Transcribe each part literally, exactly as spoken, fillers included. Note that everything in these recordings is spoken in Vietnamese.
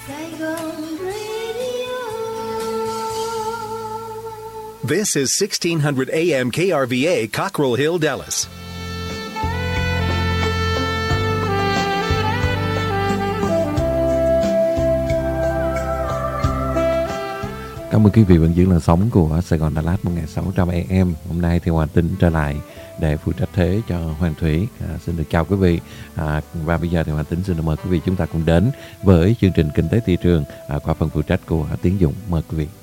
Saigon Radio. This is sixteen hundred A M K R V A, Cockrell Hill, Dallas. Cảm ơn quý vị vẫn giữ làn sóng của Sài Gòn Đà Lạt một nghìn sáu trăm A M. Hôm nay thì Hoàng Tính trở lại để phụ trách thế cho Hoàng Thủy. À, xin được chào quý vị. À, và bây giờ thì Hoàng Tính xin được mời quý vị chúng ta cùng đến với chương trình Kinh tế thị trường à, qua phần phụ trách của Tiến Dũng. Mời quý vị.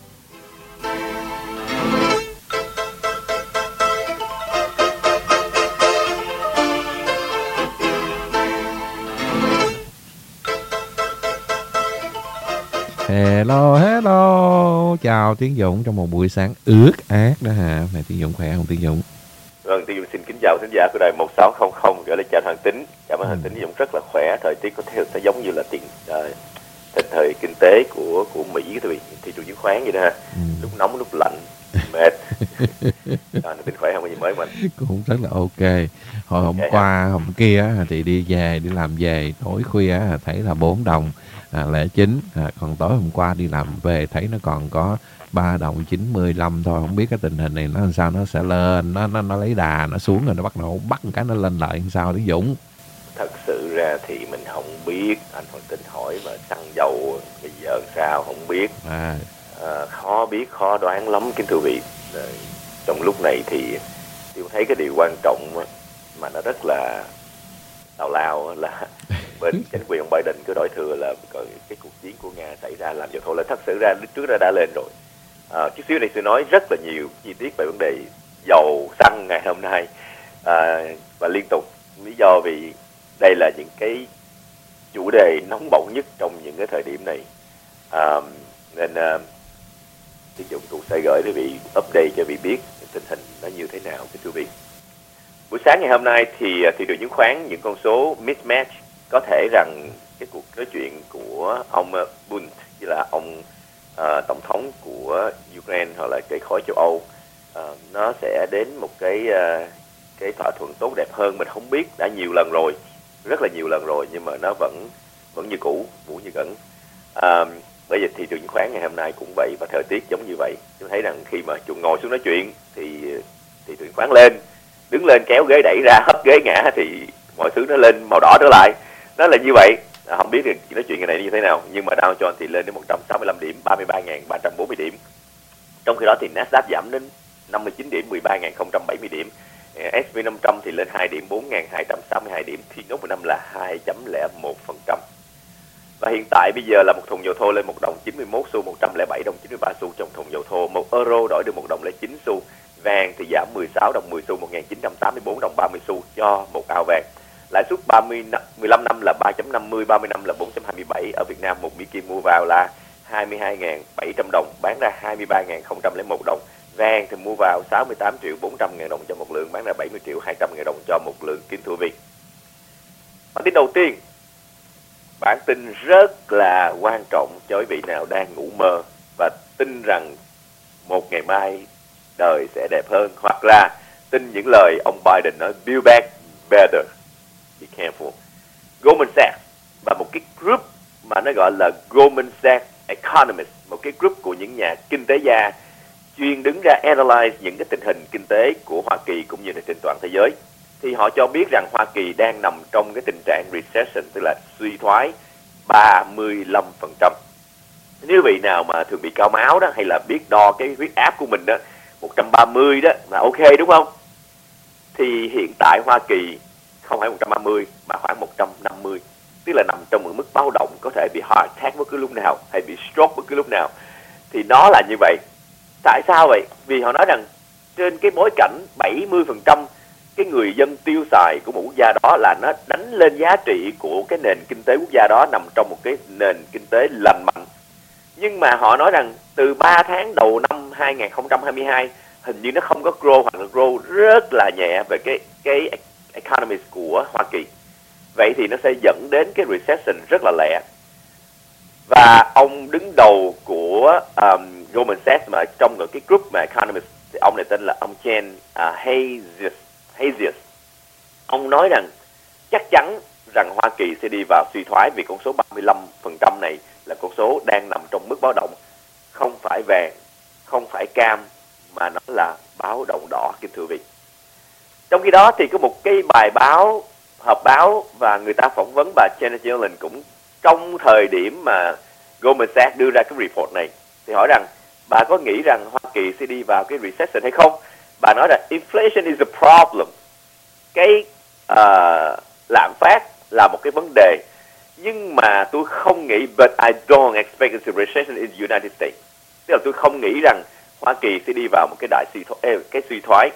Hello, hello, chào Tiến Dũng trong một buổi sáng ướt át đó hả? Này Tiến Dũng khỏe không Tiến Dũng? Vâng, Tiến Dũng xin kính chào khán giả của đài một sáu không không, gửi lời chào Hoàng Tính. Cảm ơn ừ. Hoàng Tính. Dũng rất là khỏe, thời tiết có thể sẽ giống như là tiền uh, tình thời kinh tế của của Mỹ, tại vì thị trường chứng khoán vậy đó ha. Ừ. Lúc nóng lúc lạnh, mệt. Hoàng Tính khỏe không, có gì mới mình? Cũng rất là ok. Hồi hôm okay, qua, hôm kia thì đi về, đi làm về tối khuya thấy là bốn đồng. À, lẻ chín, à, còn tối hôm qua đi làm về thấy nó còn có ba đồng chín mươi lăm thôi. Không biết cái tình hình này nó làm sao, nó sẽ lên, nó nó nó lấy đà, nó xuống rồi nó bắt đầu bắt một cái nó lên lại làm sao Tiến Dũng? Thật sự ra thì mình không biết, anh Hoàng Tính hỏi mà xăng dầu bây giờ sao không biết. À. À, khó biết, khó đoán lắm kính thưa vị. À, trong lúc này thì tôi thấy cái điều quan trọng mà nó rất là tào lao là bên chính quyền ông Biden cứ đòi thừa là cái cuộc chiến của Nga xảy ra làm dầu thô lên. Thật sự ra trước đó đã lên rồi. À, chút xíu này tôi nói rất là nhiều chi tiết về vấn đề dầu xăng ngày hôm nay à, và liên tục. Lý do vì đây là những cái chủ đề nóng bỏng nhất trong những cái thời điểm này, à, nên à, Tiến Dũng cũng sẽ gửi quý vị update cho vị biết tình hình nó như thế nào thưa quý vị. Buổi sáng ngày hôm nay thì thị trường chứng khoán những con số mismatch. Có thể rằng cái cuộc nói chuyện của ông Bund, như là ông uh, tổng thống của Ukraine hoặc là cây khói châu Âu, uh, nó sẽ đến một cái uh, cái thỏa thuận tốt đẹp hơn. Mình không biết, đã nhiều lần rồi, rất là nhiều lần rồi, nhưng mà nó vẫn vẫn như cũ, cũ như cũ. Uh, bởi vì thị trường chứng khoán ngày hôm nay cũng vậy và thời tiết giống như vậy. Tôi thấy rằng khi mà chúng ngồi xuống nói chuyện thì thị trường chứng khoán lên, đứng lên kéo ghế đẩy ra, hất ghế ngã thì mọi thứ nó lên màu đỏ trở lại. Nó là như vậy. À, không biết được nói chuyện ngày này như thế nào, nhưng mà Dow Jones thì lên đến một trăm sáu mươi lăm điểm, ba mươi ba nghìn ba trăm bốn mươi điểm. Trong khi đó thì Nasdaq giảm đến năm mươi chín điểm, mười ba nghìn không trăm bảy mươi điểm. ét and pê năm trăm thì lên hai điểm, bốn nghìn hai trăm sáu mươi hai điểm. Thì nốt một năm là hai phẩy không một phần trăm. Và hiện tại bây giờ là một thùng dầu thô lên một đồng chín mươi mốt xu, một trăm lẻ bảy đồng chín mươi ba xu trong thùng dầu thô. Một euro đổi được một đồng lẻ chín xu. Vàng thì giảm mười sáu đồng mười xu, một nghìn chín trăm tám mươi tư đồng ba mươi xu cho một ao vàng. Lãi suất ba mươi mười lăm năm là ba phẩy năm mươi, ba mươi năm là bốn phẩy hai mươi bảy. Ở Việt Nam một Mỹ Kim mua vào là hai mươi hai nghìn bảy trăm đồng, bán ra hai mươi ba nghìn không trăm lẻ một đồng. Vàng thì mua vào sáu mươi tám triệu bốn trăm ngàn đồng cho một lượng, bán ra bảy mươi triệu hai trăm ngàn đồng cho một lượng kính thưa vị. Bản tin đầu tiên, bản tin rất là quan trọng cho quý vị nào đang ngủ mơ và tin rằng một ngày mai đời sẽ đẹp hơn, hoặc là tin những lời ông Biden nói Build Back Better. Be careful. Goldman Sachs và một cái group mà nó gọi là Goldman Sachs Economists, một cái group của những nhà kinh tế gia chuyên đứng ra analyze những cái tình hình kinh tế của Hoa Kỳ cũng như là trên toàn thế giới. Thì họ cho biết rằng Hoa Kỳ đang nằm trong cái tình trạng recession, tức là suy thoái ba mươi lăm phần trăm. Nếu vị nào mà thường bị cao máu đó, hay là biết đo cái huyết áp của mình đó, một trăm ba mươi đó là ok đúng không? Thì hiện tại Hoa Kỳ không phải một trăm ba mươi mà khoảng một trăm năm mươi, tức là nằm trong một mức báo động, có thể bị heart attack bất cứ lúc nào hay bị stroke bất cứ lúc nào. Thì nó là như vậy. Tại sao vậy? Vì họ nói rằng trên cái bối cảnh bảy mươi phần trăm cái người dân tiêu xài của một quốc gia đó là nó đánh lên giá trị của cái nền kinh tế quốc gia đó nằm trong một cái nền kinh tế lành mạnh. Nhưng mà họ nói rằng từ ba tháng đầu năm hai nghìn không trăm hai mươi hai hình như nó không có grow, hoặc là grow rất là nhẹ về cái cái economy của Hoa Kỳ. Vậy thì nó sẽ dẫn đến cái recession rất là lẹ. Và ông đứng đầu của um, Goldman Sachs mà trong cái group mà economist, thì ông này tên là ông Jen uh, Hayes, Hayes. Ông nói rằng chắc chắn rằng Hoa Kỳ sẽ đi vào suy thoái vì con số ba mươi lăm phần trăm này là con số đang nằm trong mức báo động, không phải vàng, không phải cam, mà nó là báo động đỏ, kính thưa quý vị. Trong khi đó thì có một cái bài báo, họp báo, và người ta phỏng vấn bà Janet Yellen cũng trong thời điểm mà Goldman Sachs đưa ra cái report này, thì hỏi rằng bà có nghĩ rằng Hoa Kỳ sẽ đi vào cái recession hay không? Bà nói là inflation is a problem. Cái uh, lạm phát là một cái vấn đề, nhưng mà tôi không nghĩ, but I don't expect a recession in the United States. Tức là tôi không nghĩ rằng Hoa Kỳ sẽ đi vào một cái đại suy thoái, cái suy thoái.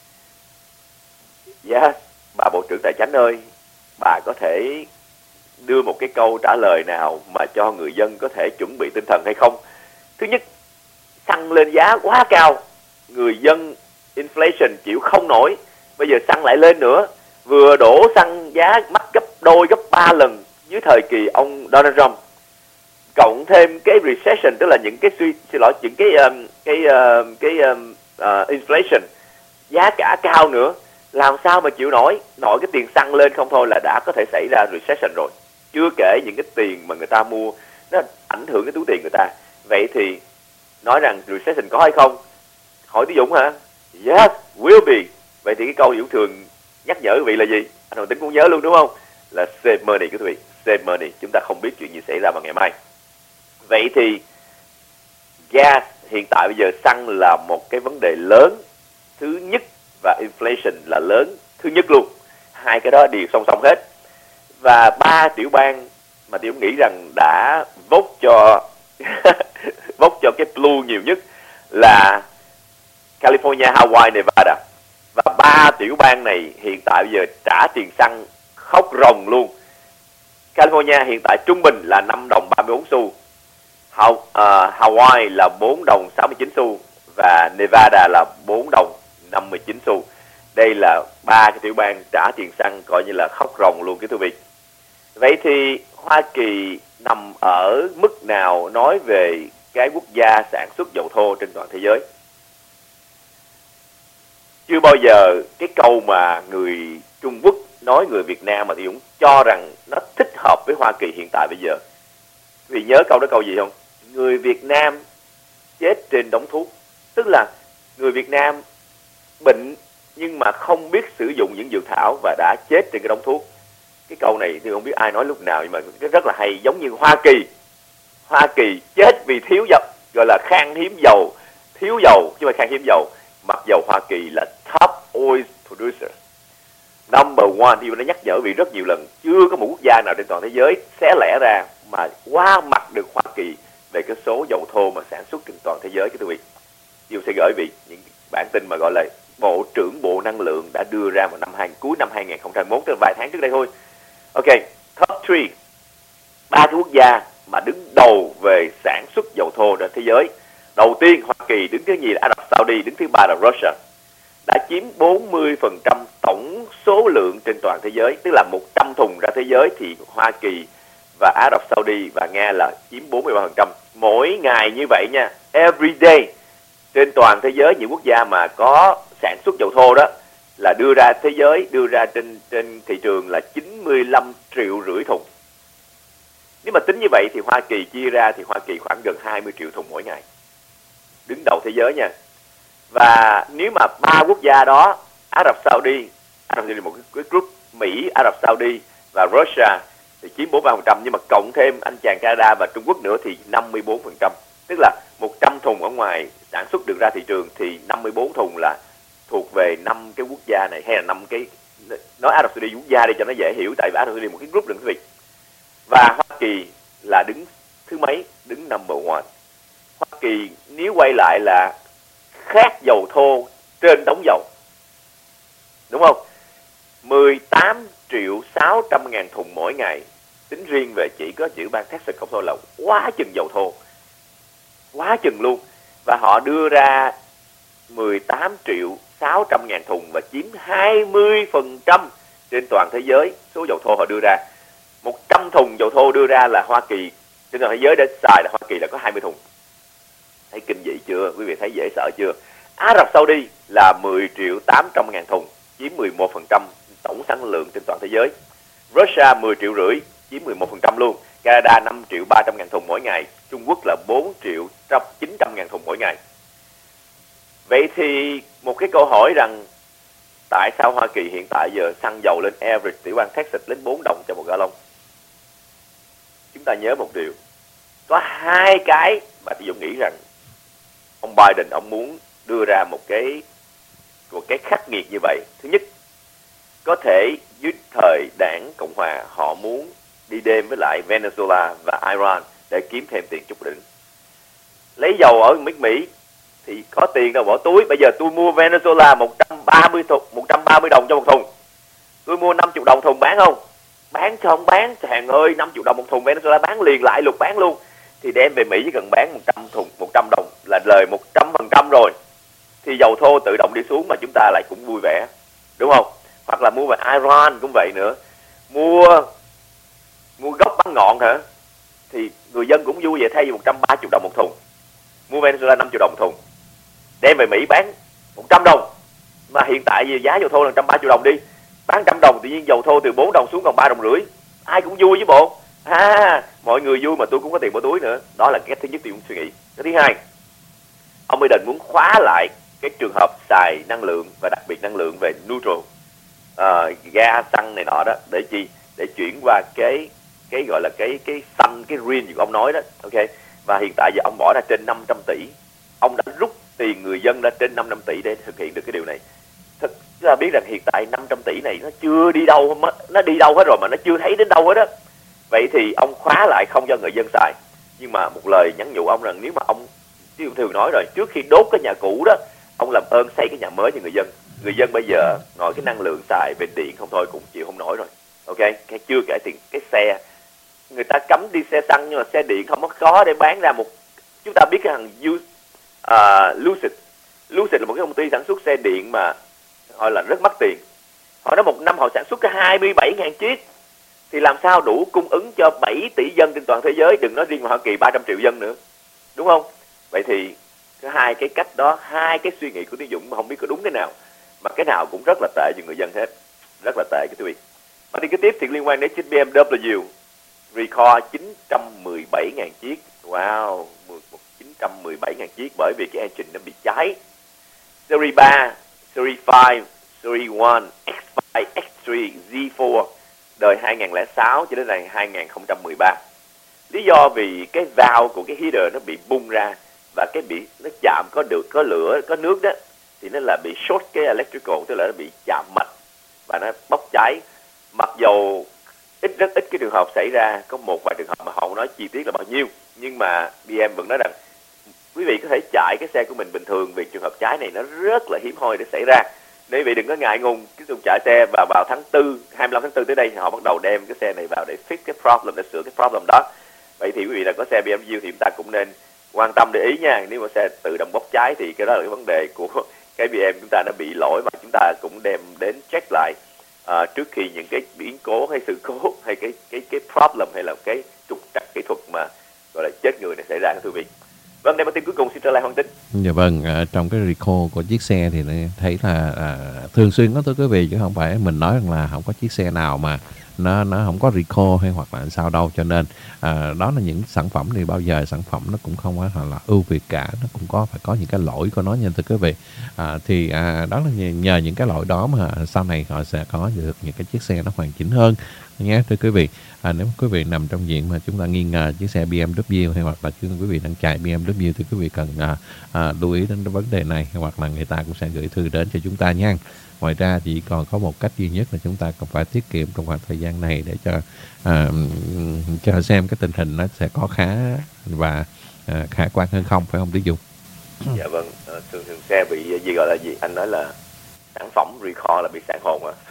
Yes, bà Bộ trưởng Tài chánh ơi, bà có thể đưa một cái câu trả lời nào mà cho người dân có thể chuẩn bị tinh thần hay không? Thứ nhất, xăng lên giá quá cao, người dân inflation chịu không nổi, bây giờ xăng lại lên nữa, vừa đổ xăng giá mắc gấp đôi, gấp ba lần dưới thời kỳ ông Donald Trump, cộng thêm cái recession, tức là những cái suy xin lỗi những cái um, cái uh, cái um, uh, inflation, giá cả cao nữa, làm sao mà chịu nổi? Nổi cái tiền xăng lên không thôi là đã có thể xảy ra recession rồi, chưa kể những cái tiền mà người ta mua nó ảnh hưởng cái túi tiền người ta. Vậy thì nói rằng recession có hay không? Hỏi Tú Dũng hả? Yes, will be. Vậy thì cái câu Dũng thường nhắc nhở quý vị là gì? Anh Hoàng Tính cũng nhớ luôn đúng không? Là save money quý vị, save money. Chúng ta không biết chuyện gì xảy ra vào ngày mai. Vậy thì gas hiện tại bây giờ xăng là một cái vấn đề lớn thứ nhất, và inflation là lớn thứ nhất luôn. Hai cái đó đều song song hết. Và ba tiểu bang mà Tiểu nghĩ rằng đã vote cho vote cho cái blue nhiều nhất là California, Hawaii, Nevada. Và ba tiểu bang này hiện tại bây giờ trả tiền xăng khóc ròng luôn. California hiện tại trung bình là năm đồng ba mươi bốn xu, Hawaii là bốn đồng sáu mươi chín xu, và Nevada là bốn đồng năm mươi chín xu. Đây là ba cái tiểu bang trả tiền xăng coi như là khóc ròng luôn, kính thưa quý vị. Vậy thì Hoa Kỳ nằm ở mức nào nói về cái quốc gia sản xuất dầu thô trên toàn thế giới? Chưa bao giờ cái câu mà người Trung Quốc nói người Việt Nam mà thì cũng cho rằng nó thích hợp với Hoa Kỳ hiện tại bây giờ. Vì nhớ câu đó câu gì không? Người Việt Nam chết trên đống thuốc. Tức là người Việt Nam bệnh nhưng mà không biết sử dụng những dược thảo và đã chết trên cái đống thuốc. Cái câu này thì không biết ai nói lúc nào, nhưng mà rất là hay. Giống như Hoa Kỳ, Hoa Kỳ chết vì thiếu dầu, gọi là khan hiếm dầu, thiếu dầu chứ không phải khan hiếm dầu. Mặc dầu Hoa Kỳ là top oil producer, number one. Thì nó nhắc nhở vì rất nhiều lần, chưa có một quốc gia nào trên toàn thế giới xé lẻ ra mà qua mặt được Hoa Kỳ về cái số dầu thô mà sản xuất trên toàn thế giới. Cái thưa quý vị, Điều sẽ gửi vị những bản tin mà gọi là Bộ trưởng Bộ Năng lượng đã đưa ra vào năm hai, cuối năm hai không hai mốt, tức là vài tháng trước đây thôi. Ok, top ba, ba cái quốc gia mà đứng đầu về sản xuất dầu thô trên thế giới. Đầu tiên Hoa Kỳ, đứng thứ nhì là Ả Rập Saudi, đứng thứ ba là Russia. Đã chiếm bốn mươi phần trăm tổng số lượng trên toàn thế giới, tức là một trăm thùng ra thế giới thì Hoa Kỳ và Ả Rập Saudi và Nga là chiếm bốn mươi ba phần trăm. Mỗi ngày như vậy nha, every day, trên toàn thế giới những quốc gia mà có sản xuất dầu thô đó là đưa ra thế giới, đưa ra trên trên thị trường là chín mươi lăm triệu rưỡi thùng. Nếu mà tính như vậy thì Hoa Kỳ chia ra thì Hoa Kỳ khoảng gần hai mươi triệu thùng mỗi ngày, đứng đầu thế giới nha. Và nếu mà ba quốc gia đó, Ả Rập Saudi, Ả Rập Saudi một cái group, Mỹ, Ả Rập Saudi và Russia thì chiếm bốn mươi ba phần trăm, nhưng mà cộng thêm anh chàng Canada và Trung Quốc nữa thì năm mươi bốn phần trăm. Tức là một trăm thùng ở ngoài sản xuất được ra thị trường thì năm mươi bốn thùng là thuộc về năm cái quốc gia này, hay là năm cái, nói Ả Rập Saudi quốc gia đi cho nó dễ hiểu, tại vì Ả Rập Saudi một cái group đừng quý vị. Và Hoa Kỳ là đứng thứ mấy? Đứng number one. Hoa Kỳ nếu quay lại là khát dầu thô trên đống dầu, đúng không? mười tám triệu sáu trăm ngàn thùng mỗi ngày, tính riêng về chỉ có chữ bang Texas không thôi là quá chừng dầu thô, quá chừng luôn. Và họ đưa ra mười tám triệu sáu trăm ngàn thùng và chiếm hai mươi phần trăm trên toàn thế giới số dầu thô họ đưa ra. một trăm thùng dầu thô đưa ra là Hoa Kỳ, trên toàn thế giới để xài là Hoa Kỳ là có hai mươi thùng. Thấy kinh dị chưa? Quý vị thấy dễ sợ chưa? Ả Rập Saudi là mười triệu tám trăm ngàn thùng, chiếm mười một phần trăm tổng sản lượng trên toàn thế giới. Russia mười triệu rưỡi, chiếm mười một phần trăm luôn. Canada năm triệu ba trăm ngàn thùng mỗi ngày. Trung Quốc là bốn triệu chín trăm ngàn thùng mỗi ngày. Vậy thì một cái câu hỏi rằng tại sao Hoa Kỳ hiện tại giờ xăng dầu lên average tiểu bang Texas lên bốn đồng cho một gallon? Chúng ta nhớ một điều, có hai cái mà tôi nghĩ rằng ông Biden ông muốn đưa ra một cái một cái khắc nghiệt như vậy. Thứ nhất, có thể dưới thời đảng Cộng hòa họ muốn đi đêm với lại Venezuela và Iran để kiếm thêm tiền chút đỉnh. Lấy dầu ở nước Mỹ thì có tiền đâu bỏ túi. Bây giờ tôi mua Venezuela một trăm ba mươi thùng, một trăm ba mươi đồng cho một thùng. Tôi mua năm mươi đồng thùng bán không? Bán cho không bán, hàng ơi, năm mươi đồng một thùng Venezuela bán liền, lại lục bán luôn. Thì đem về Mỹ chỉ cần bán một trăm thùng, một trăm đồng là lời một trăm phần trăm rồi. Thì dầu thô tự động đi xuống mà chúng ta lại cũng vui vẻ, đúng không? Hoặc là mua về Iran cũng vậy nữa. Mua mua gốc bán ngọn hả? Thì người dân cũng vui vậy, thay vì một trăm ba mươi đồng một thùng. Mua Venezuela năm mươi đồng một thùng. Đem về Mỹ bán một trăm đồng. Mà hiện tại vì giá dầu thô là một trăm ba mươi đồng đi. Bán một trăm đồng tự nhiên dầu thô từ bốn đồng xuống còn ba đồng rưỡi. Ai cũng vui chứ bộ. À, mọi người vui mà tôi cũng có tiền bỏ túi nữa. Đó là cái thứ nhất tôi cũng suy nghĩ. Cái thứ hai, ông Biden muốn khóa lại cái trường hợp xài năng lượng và đặc biệt năng lượng về neutral, uh, ga xăng này nọ đó, để chi? Để chuyển qua cái cái gọi là cái cái xanh, cái green như ông nói đó, ok? Và hiện tại giờ ông bỏ ra trên năm trăm tỷ, ông đã rút tiền người dân ra trên năm trăm tỷ để thực hiện được cái điều này. Thực ra biết rằng hiện tại năm trăm tỷ này nó chưa đi đâu, nó đi đâu hết rồi mà nó chưa thấy đến đâu hết đó. Vậy thì ông khóa lại không cho người dân xài. Nhưng mà một lời nhắn nhủ ông rằng nếu mà ông, chứ ông thường nói rồi, trước khi đốt cái nhà cũ đó, ông làm ơn xây cái nhà mới cho người dân. Người dân bây giờ ngồi cái năng lượng xài về điện không thôi cũng chịu không nổi rồi, ok? Cái chưa kể tiền cái xe, người ta cấm đi xe xăng nhưng mà xe điện không có khó để bán ra một. Chúng ta biết cái thằng uh, Lucid, Lucid là một cái công ty sản xuất xe điện mà họ là rất mắc tiền. Họ nói một năm họ sản xuất cái hai mươi bảy nghìn chiếc, thì làm sao đủ cung ứng cho bảy tỷ dân trên toàn thế giới, đừng nói riêng Hoa Kỳ ba trăm triệu dân nữa, đúng không? Vậy thì cái hai cái cách đó, hai cái suy nghĩ của Tiến Dũng mà không biết có đúng cái nào, mà cái nào cũng rất là tệ cho người dân hết, rất là tệ cái quý vị. Và đi cái tiếp thì liên quan đến chiếc bê em vê, recall chín trăm mười bảy nghìn chiếc, wow, chín trăm mười bảy nghìn chiếc bởi vì cái engine nó bị cháy. Series ba, Series năm, Series một, X năm, X ba, Z bốn đời hai nghìn lẻ sáu cho đến ngày hai nghìn không trăm mười ba. Lý do vì cái valve của cái heater nó bị bung ra và cái bị nó chạm có được có lửa có nước đó, thì nó là bị short cái electrical, tức là nó bị chạm mạch và nó bốc cháy. Mặc dầu ít rất ít cái trường hợp xảy ra, có một vài trường hợp mà họ không nói chi tiết là bao nhiêu, nhưng mà bê em vẫn nói rằng quý vị có thể chạy cái xe của mình bình thường, vì trường hợp cháy này nó rất là hiếm hoi để xảy ra. Nên quý vị đừng có ngại ngùng cái dùng chạy xe, và vào tháng tư, hai mươi lăm tháng tư tới đây thì họ bắt đầu đem cái xe này vào để fix cái problem, để sửa cái problem đó. Vậy thì quý vị đã có xe bê em vê thì chúng ta cũng nên quan tâm để ý nha. Nếu mà xe tự động bốc cháy thì cái đó là cái vấn đề của cái bê em chúng ta đã bị lỗi, và chúng ta cũng đem đến check lại à, trước khi những cái biến cố hay sự cố hay cái cái cái problem hay là cái trục trặc kỹ thuật mà gọi là chết người này xảy ra, thưa quý vị. Vâng, đây bản tin cuối cùng xin trở lại Hoàng Tính. Dạ vâng, à, trong cái recall của chiếc xe thì thấy là à, thường xuyên có, thưa quý vị, chứ không phải mình nói rằng là không có chiếc xe nào mà nó nó không có recall hay hoặc là sao đâu. Cho nên à, đó là những sản phẩm thì bao giờ sản phẩm nó cũng không phải là ưu việt cả, nó cũng có phải có những cái lỗi của nó nha thưa quý vị. À, thì à, đó là nhờ những cái lỗi đó mà sau này họ sẽ có được những cái chiếc xe nó hoàn chỉnh hơn nhé thưa quý vị. À, nếu quý vị nằm trong diện mà chúng ta nghi ngờ chiếc xe bê em vê hay hoặc là quý vị đang chạy bê em vê thì quý vị cần à, à, lưu ý đến cái vấn đề này, hoặc là người ta cũng sẽ gửi thư đến cho chúng ta nha. Ngoài ra chỉ còn có một cách duy nhất là chúng ta cần phải tiết kiệm trong khoảng thời gian này để cho à, cho xem cái tình hình nó sẽ có khá và à, khả quan hơn không, phải không Tiến Dũng? Dạ vâng, à, thường thường xe bị gì gọi là gì? Anh nói là sản phẩm recall là bị sản hồn à?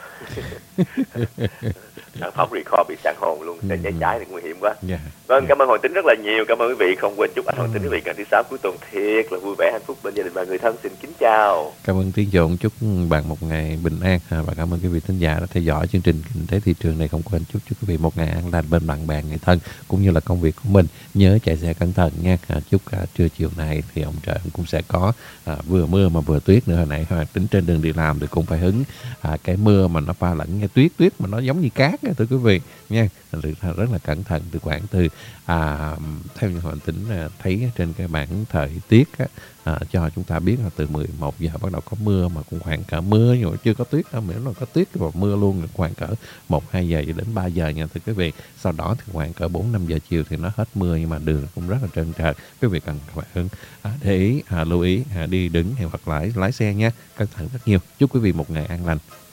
Sản phẩm recall bị sản hồn luôn, xe cháy cháy thì nguy hiểm quá. Yeah. Vâng, cảm ơn Hoàng Tính rất là nhiều, cảm ơn quý vị. Không quên chúc anh Hoàng Tính quý vị ngày thứ sáu cuối tuần thiệt là vui vẻ, hạnh phúc bên gia đình và người thân. Xin kính chào. Cảm ơn Tiến Dũng, chúc bạn một ngày bình an, và cảm ơn quý vị thính giả đã theo dõi chương trình Kinh tế thị trường này. Không quên chúc chúc quý vị một ngày an lành bên bạn bè, người thân cũng như là công việc của mình. Nhớ chạy xe cẩn thận nha. Chúc uh, trưa chiều này thì ông trời cũng sẽ có uh, vừa mưa mà vừa tuyết nữa. Hồi nãy Hoàng Tính trên đường đi làm thì cũng phải hứng uh, cái mưa mà nó pha lẫn nghe tuyết tuyết mà nó giống như cát mát nha thưa quý vị nha. Rất là cẩn thận từ khoảng từ à, theo như Hoàng Tính à, thấy trên cái bảng thời tiết á, à, cho chúng ta biết là từ mười một giờ bắt đầu có mưa, mà cũng khoảng cỡ mưa nhưng mà chưa có tuyết đâu, nếu mà có tuyết và mưa luôn khoảng cỡ một hai giờ cho đến ba giờ nha thưa quý vị. Sau đó thì khoảng cỡ bốn năm giờ chiều thì nó hết mưa, nhưng mà đường cũng rất là trơn trượt. Quý vị cần phải à, để ý, à, lưu ý à, đi đứng hay hoặc lái lái xe nha, cẩn thận rất nhiều. Chúc quý vị một ngày an lành.